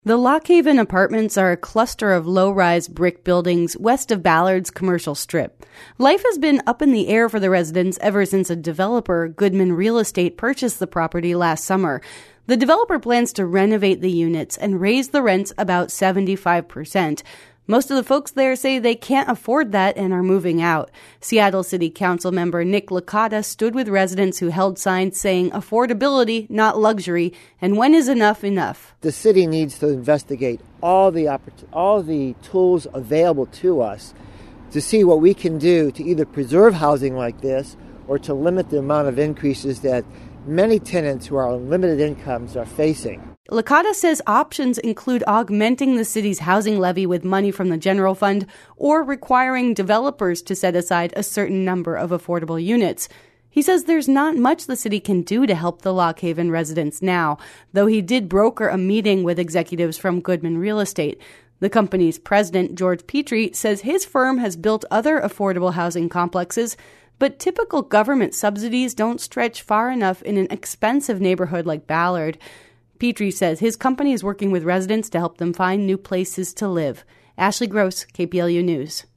The Lock Haven Apartments are a cluster of low-rise brick buildings west of Ballard's commercial strip. Life has been up in the air for the residents ever since a developer, Goodman Real Estate, purchased the property last summer. The developer plans to renovate the units and raise the rents about 75%. Most of the folks there say they can't afford that and are moving out. Seattle City Council member Nick Licata stood with residents who held signs saying affordability, not luxury, and when is enough enough? The city needs to investigate all the tools available to us to see what we can do to either preserve housing like this or to limit the amount of increases that many tenants who are on limited incomes are facing. Licata says options include augmenting the city's housing levy with money from the general fund or requiring developers to set aside a certain number of affordable units. He says there's not much the city can do to help the Lock Haven residents now, though he did broker a meeting with executives from Goodman Real Estate. The company's president, George Petrie, says his firm has built other affordable housing complexes, but typical government subsidies don't stretch far enough in an expensive neighborhood like Ballard. Petrie says his company is working with residents to help them find new places to live. Ashley Gross, KPLU News.